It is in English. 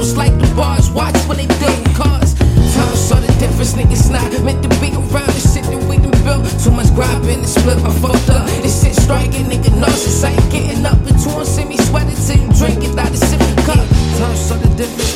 house like the bars, watch when they build cars. Time saw the difference, niggas not meant to be around the shit that we done built. Too much grime in the split, I fucked up. This shit striking, nigga nauseous. I ain't getting up until you see me sweating till you drink it out the sipping cup. Time saw the difference.